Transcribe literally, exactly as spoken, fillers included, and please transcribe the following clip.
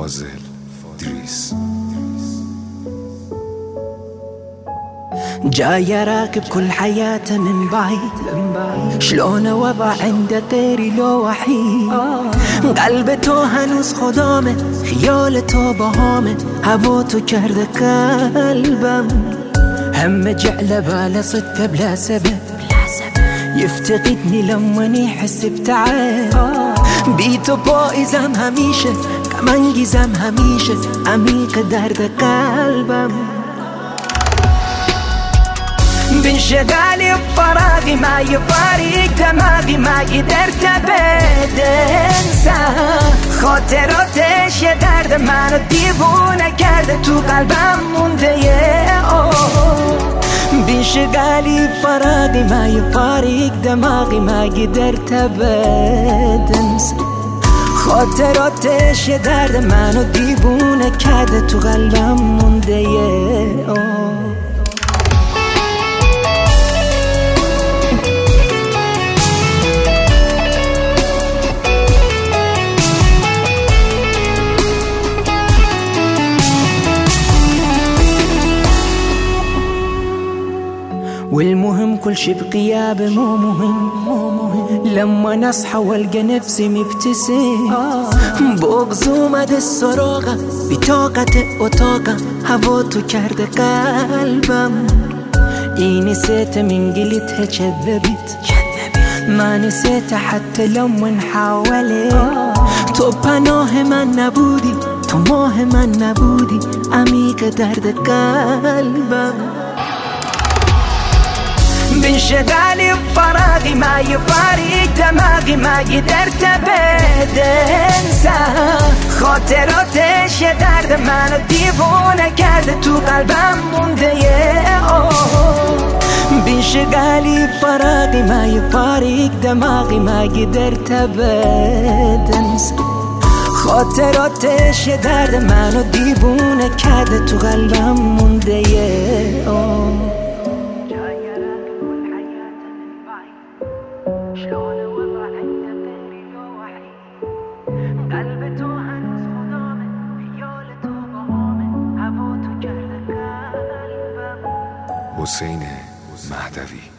فاضل دریس. جاي راكب كل حياته من بعيد، شلون وضع عنده غيري لو وحيد. قلب تو هنوز خدامه، خیال تو بهامه، هوا تو کرده قلبم. هم جعله باله صدق بلا سبب، يفتقدني لما يحس بتعب. بيتو پاییزم همیشه، کمانگیزم همیشه، عمیق درد قلبم. بانشغالي بفراغي ما يفارق دماغي، ما قدرت ابد انسى خاطراتش. یه درد منو دیوونه کرده، تو قلبم مونده یه بانشغالي بفراغي ما يفارق دماغي، ما قدرت ابد انسى خاطراتش. یه درد منو دیوونه کرده، تو قلبم مونده یه والمهم كل شي بغيابه مو مهم، مو مهم. لما نصحى والقى نفسي مبتسم، بغز اومد السراغه بطاقت اتاقه، هوا تو کرده قلبم. این نسيت من قلتها كذبت، ما نسيت حتى لما حاولت. تو پناه من نبودی، تو ماه من نبودی، عمیق درد قلبم. بانشغالي بفراغي ما يفارق دماغي، ما قدرت ابد انسى خاطراتش. یه درد منو دیوونه کرده، تو قلبم مونده یه بانشغالي بفراغي ما يفارق دماغي، ما قدرت ابد انسى خاطراتش. یه درد منو دیوونه کرده، تو قلبم مونده یه شلون وضع عنده غيري لو وحيد. قلب تو هنوز خدامه، خیال تو بهامه، هوا تو کرده قلبم. حسین مهدوی.